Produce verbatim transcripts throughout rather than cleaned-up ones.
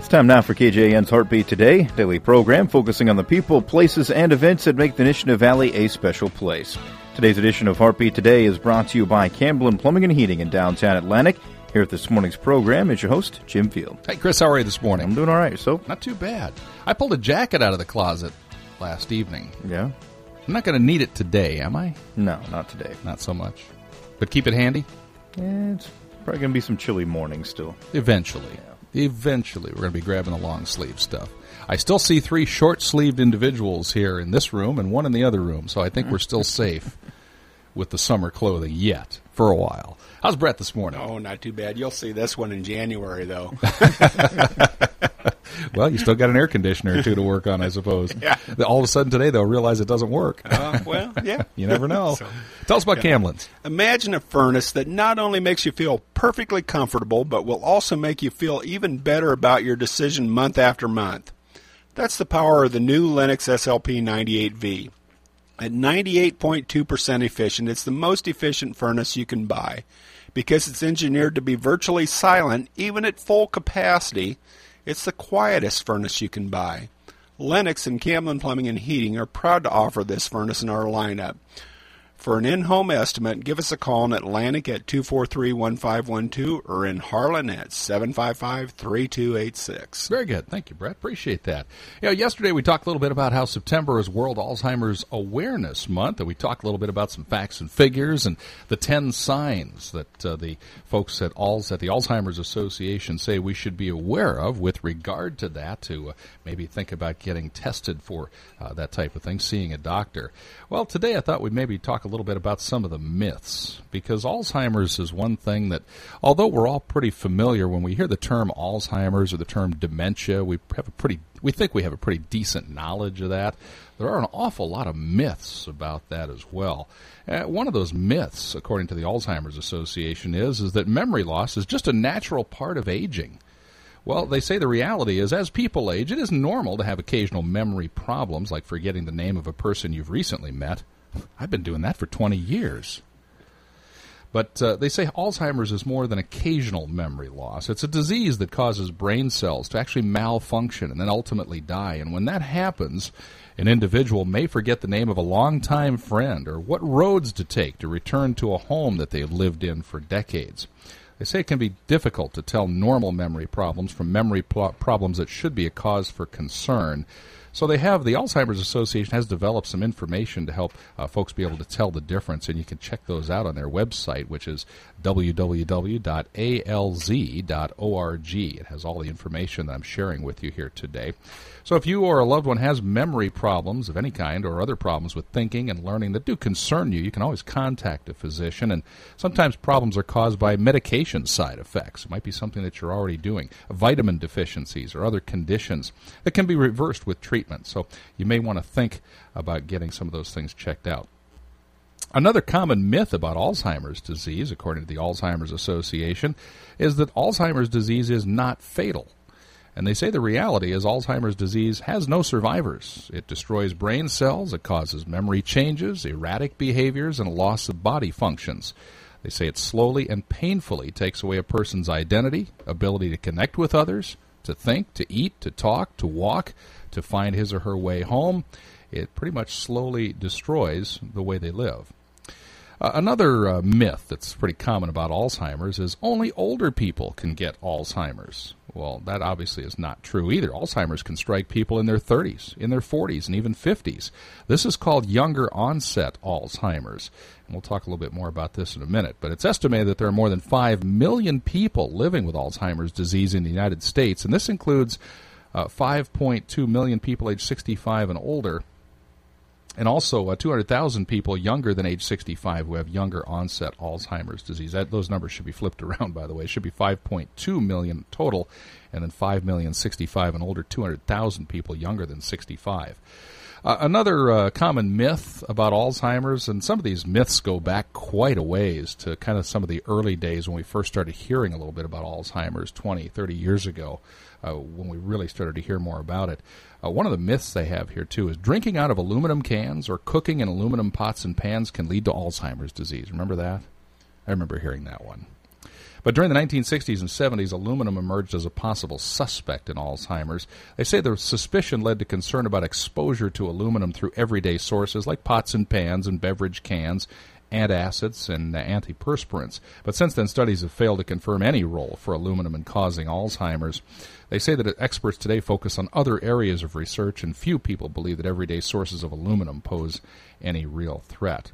It's time now for K J A N's Heartbeat Today, daily program focusing on the people, places, and events that make the Nishnah Valley a special place. Today's edition of Heartbeat Today is brought to you by Campbell Plumbing and Heating in downtown Atlantic. Here at this morning's program is your host, Jim Field. Hey, Chris, how are you this morning? I'm doing all right. So, not too bad. I pulled a jacket out of the closet last evening. Yeah? I'm not going to need it today, am I? No, not today. Not so much. But keep it handy? Yeah, it's probably going to be some chilly mornings still. Eventually. Yeah. Eventually, we're going to be grabbing the long-sleeve stuff. I still see three short-sleeved individuals here in this room and one in the other room, so I think we're still safe with the summer clothing yet for a while. How's Brett this morning? Oh, not too bad. You'll see this one in January, though. Well, you still got an air conditioner or two to work on, I suppose. Yeah. All of a sudden today, they'll realize it doesn't work. Uh, well, yeah. You never know. So, Tell us about yeah. Camlin's. Imagine a furnace that not only makes you feel perfectly comfortable, but will also make you feel even better about your decision month after month. That's the power of the new Lennox S L P ninety-eight V. At ninety-eight point two percent efficient, it's the most efficient furnace you can buy. Because it's engineered to be virtually silent, even at full capacity, it's the quietest furnace you can buy. Lennox and Campbell Plumbing and Heating are proud to offer this furnace in our lineup. For an in-home estimate, give us a call in Atlantic at two four three, one five one two or in Harlan at seven five five, three two eight six. Very good. Thank you, Brett. Appreciate that. You know, yesterday we talked a little bit about how September is World Alzheimer's Awareness Month, and we talked a little bit about some facts and figures and the ten signs that uh, the folks at, Alz- at the Alzheimer's Association say we should be aware of with regard to that, to uh, maybe think about getting tested for uh, that type of thing, seeing a doctor. Well, today I thought we'd maybe talk a little bit about some of the myths, because Alzheimer's is one thing that, although we're all pretty familiar when we hear the term Alzheimer's or the term dementia, we have a pretty, we think we have a pretty decent knowledge of that. There are an awful lot of myths about that as well. Uh, one of those myths, according to the Alzheimer's Association, is, is that memory loss is just a natural part of aging. Well, they say the reality is, as people age, it is normal to have occasional memory problems, like forgetting the name of a person you've recently met. I've been doing that for twenty years. But uh, they say Alzheimer's is more than occasional memory loss. It's a disease that causes brain cells to actually malfunction and then ultimately die. And when that happens, an individual may forget the name of a longtime friend or what roads to take to return to a home that they've lived in for decades. They say it can be difficult to tell normal memory problems from memory pl- problems that should be a cause for concern. So they have, the Alzheimer's Association has developed some information to help uh, folks be able to tell the difference, and you can check those out on their website, which is w w w dot a l z dot org. It has all the information that I'm sharing with you here today. So if you or a loved one has memory problems of any kind or other problems with thinking and learning that do concern you, you can always contact a physician. And sometimes problems are caused by medication side effects. It might be something that you're already doing, vitamin deficiencies or other conditions that can be reversed with treatment. So you may want to think about getting some of those things checked out. Another common myth about Alzheimer's disease, according to the Alzheimer's Association, is that Alzheimer's disease is not fatal. And they say the reality is Alzheimer's disease has no survivors. It destroys brain cells, it causes memory changes, erratic behaviors, and a loss of body functions. They say it slowly and painfully takes away a person's identity, ability to connect with others, to think, to eat, to talk, to walk, to find his or her way home. It pretty much slowly destroys the way they live. Uh, another uh, myth that's pretty common about Alzheimer's is only older people can get Alzheimer's. Well, that obviously is not true either. Alzheimer's can strike people in their thirties, in their forties, and even fifties. This is called younger onset Alzheimer's. And we'll talk a little bit more about this in a minute. But it's estimated that there are more than five million people living with Alzheimer's disease in the United States, and this includes uh, five point two million people age sixty-five and older, and also uh, two hundred thousand people younger than age sixty-five who have younger onset Alzheimer's disease. That, those numbers should be flipped around, by the way. It should be five point two million total, and then five million sixty-five and older, two hundred thousand people younger than sixty-five. Uh, another uh, common myth about Alzheimer's, and some of these myths go back quite a ways to kind of some of the early days when we first started hearing a little bit about Alzheimer's twenty, thirty years ago, uh, when we really started to hear more about it. Uh, one of the myths they have here, too, is drinking out of aluminum cans or cooking in aluminum pots and pans can lead to Alzheimer's disease. Remember that? I remember hearing that one. But during the nineteen sixties and seventies, aluminum emerged as a possible suspect in Alzheimer's. They say the suspicion led to concern about exposure to aluminum through everyday sources like pots and pans and beverage cans, antacids, and uh, antiperspirants. But since then, studies have failed to confirm any role for aluminum in causing Alzheimer's. They say that experts today focus on other areas of research, and few people believe that everyday sources of aluminum pose any real threat.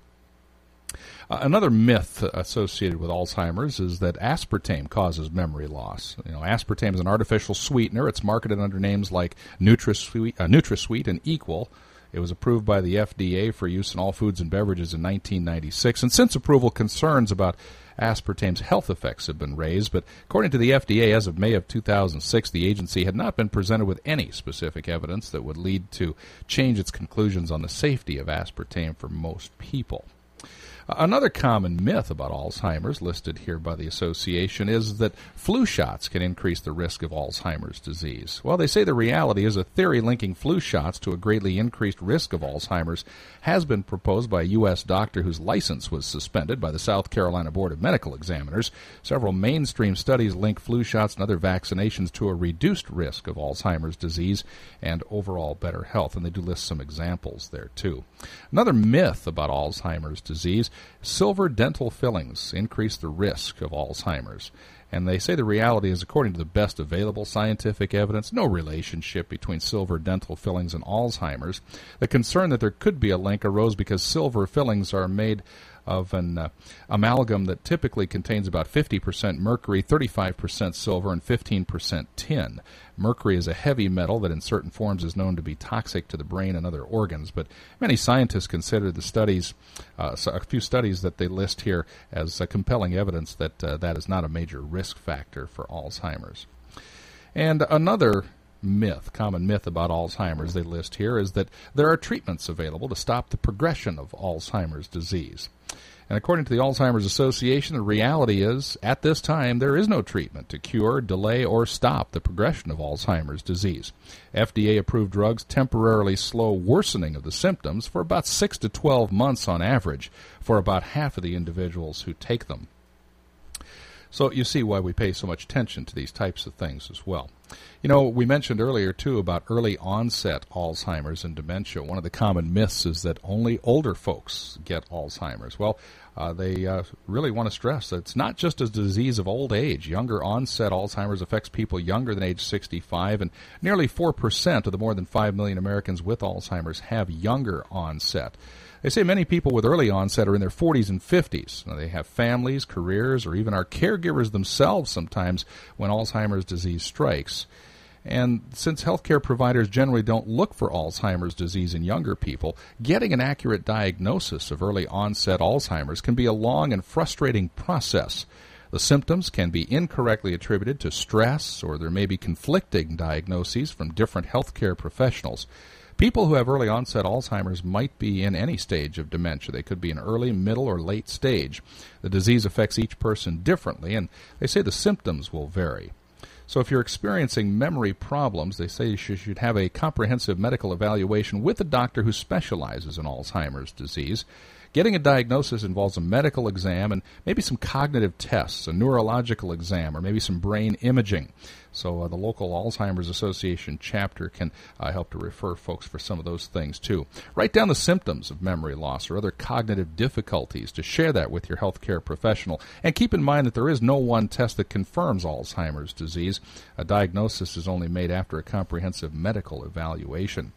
Uh, another myth associated with Alzheimer's is that aspartame causes memory loss. You know, aspartame is an artificial sweetener. It's marketed under names like NutraSweet, uh, NutraSweet and Equal. It was approved by the F D A for use in all foods and beverages in nineteen ninety-six, and since approval, concerns about aspartame's health effects have been raised. But according to the F D A, as of May of two thousand six, the agency had not been presented with any specific evidence that would lead to change its conclusions on the safety of aspartame for most people. Another common myth about Alzheimer's, listed here by the association, is that flu shots can increase the risk of Alzheimer's disease. Well, they say the reality is a theory linking flu shots to a greatly increased risk of Alzheimer's has been proposed by a U S doctor whose license was suspended by the South Carolina Board of Medical Examiners. Several mainstream studies link flu shots and other vaccinations to a reduced risk of Alzheimer's disease and overall better health, and they do list some examples there, too. Another myth about Alzheimer's disease: silver dental fillings increase the risk of Alzheimer's. And they say the reality is, according to the best available scientific evidence, no relationship between silver dental fillings and Alzheimer's. The concern that there could be a link arose because silver fillings are made of an uh, amalgam that typically contains about fifty percent mercury, thirty-five percent silver, and fifteen percent tin. Mercury is a heavy metal that in certain forms is known to be toxic to the brain and other organs, but many scientists consider the studies, uh, a few studies that they list here, as uh, compelling evidence that uh, that is not a major risk factor for Alzheimer's. And another myth, common myth about Alzheimer's they list here, is that there are treatments available to stop the progression of Alzheimer's disease. And according to the Alzheimer's Association, the reality is, at this time, there is no treatment to cure, delay, or stop the progression of Alzheimer's disease. F D A-approved drugs temporarily slow worsening of the symptoms for about six to twelve months on average for about half of the individuals who take them. So you see why we pay so much attention to these types of things as well. You know, we mentioned earlier, too, about early onset Alzheimer's and dementia. One of the common myths is that only older folks get Alzheimer's. Well, uh, they uh, really want to stress that it's not just a disease of old age. Younger onset Alzheimer's affects people younger than age sixty-five, and nearly four percent of the more than five million Americans with Alzheimer's have younger onset. They say many people with early onset are in their forties and fifties. Now, they have families, careers, or even are caregivers themselves sometimes when Alzheimer's disease strikes. And since healthcare providers generally don't look for Alzheimer's disease in younger people, getting an accurate diagnosis of early onset Alzheimer's can be a long and frustrating process. The symptoms can be incorrectly attributed to stress, or there may be conflicting diagnoses from different healthcare professionals. People who have early onset Alzheimer's might be in any stage of dementia. They could be in early, middle, or late stage. The disease affects each person differently, and they say the symptoms will vary. So if you're experiencing memory problems, they say you should have a comprehensive medical evaluation with a doctor who specializes in Alzheimer's disease. Getting a diagnosis involves a medical exam and maybe some cognitive tests, a neurological exam, or maybe some brain imaging. So uh, the local Alzheimer's Association chapter can uh, help to refer folks for some of those things, too. Write down the symptoms of memory loss or other cognitive difficulties to share that with your healthcare professional. And keep in mind that there is no one test that confirms Alzheimer's disease. A diagnosis is only made after a comprehensive medical evaluation.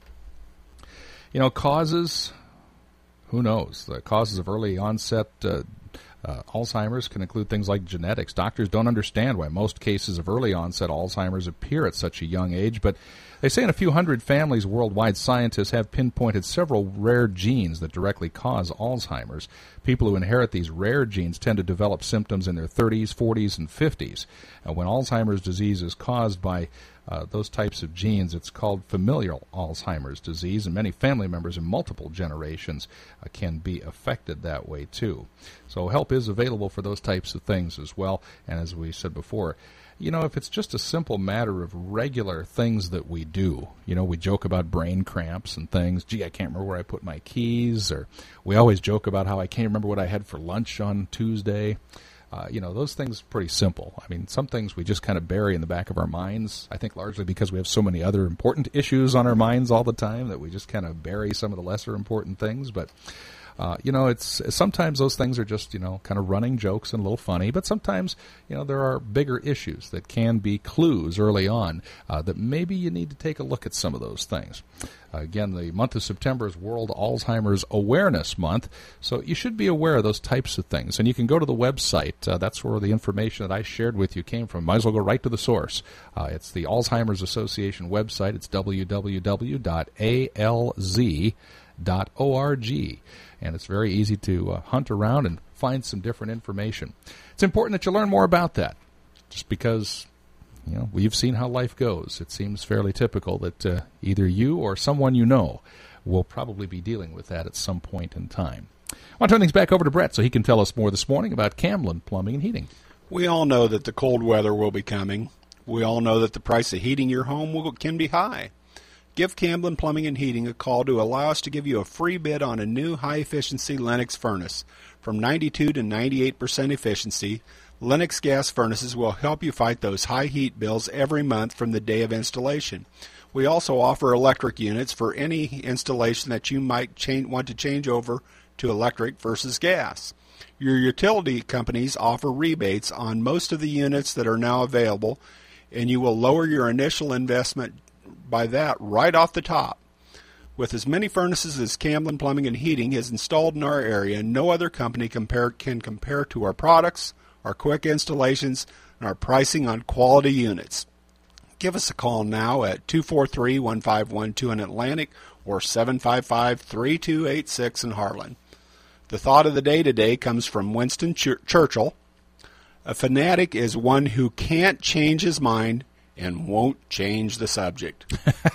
You know, causes... Who knows? The causes of early onset uh, uh, Alzheimer's can include things like genetics. Doctors don't understand why most cases of early onset Alzheimer's appear at such a young age, but they say in a few hundred families worldwide, scientists have pinpointed several rare genes that directly cause Alzheimer's. People who inherit these rare genes tend to develop symptoms in their thirties, forties, and fifties. And when Alzheimer's disease is caused by Uh, those types of genes, it's called familial Alzheimer's disease, and many family members in multiple generations uh, can be affected that way too. So help is available for those types of things as well. And as we said before, you know, if it's just a simple matter of regular things that we do, you know, we joke about brain cramps and things. Gee, I can't remember where I put my keys, or we always joke about how I can't remember what I had for lunch on Tuesday. Uh, you know, those things are pretty simple. I mean, some things we just kind of bury in the back of our minds, I think largely because we have so many other important issues on our minds all the time that we just kind of bury some of the lesser important things. But, uh, you know, it's sometimes those things are just, you know, kind of running jokes and a little funny. But sometimes, you know, there are bigger issues that can be clues early on uh, that maybe you need to take a look at some of those things. Uh, again, the month of September is World Alzheimer's Awareness Month, so you should be aware of those types of things. And you can go to the website. Uh, that's where the information that I shared with you came from. Might as well go right to the source. Uh, it's the Alzheimer's Association website. It's w w w dot a l z dot org. And it's very easy to uh, hunt around and find some different information. It's important that you learn more about that, just because, you know, we've seen how life goes. It seems fairly typical that uh, either you or someone you know will probably be dealing with that at some point in time. I want to turn things back over to Brett so he can tell us more this morning about Camblin Plumbing and Heating. We all know that the cold weather will be coming. We all know that the price of heating your home will, can be high. Give Camblin Plumbing and Heating a call to allow us to give you a free bid on a new high-efficiency Lennox furnace. From ninety-two to ninety-eight percent efficiency, Lennox gas furnaces will help you fight those high heat bills every month from the day of installation. We also offer electric units for any installation that you might change, want to change over to electric versus gas. Your utility companies offer rebates on most of the units that are now available, and you will lower your initial investment by that right off the top. With as many furnaces as Camblin Plumbing and Heating has installed in our area, no other company compare, can compare to our products, our quick installations, and our pricing on quality units. Give us a call now at two four three, one five one two in Atlantic or seven five five, three two eight six in Harlan. The thought of the day today comes from Winston Ch- Churchill. A fanatic is one who can't change his mind and won't change the subject.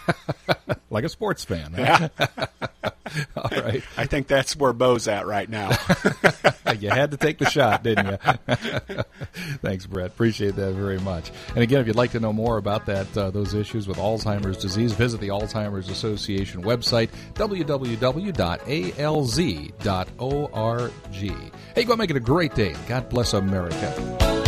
Like a sports fan. Huh? Yeah. All right. I think that's where Bo's at right now. You had to take the shot, didn't you? Thanks, Brett. Appreciate that very much. And again, if you'd like to know more about that, uh, those issues with Alzheimer's disease, visit the Alzheimer's Association website, w w w dot a l z dot org. Hey, go out and make it a great day. God bless America.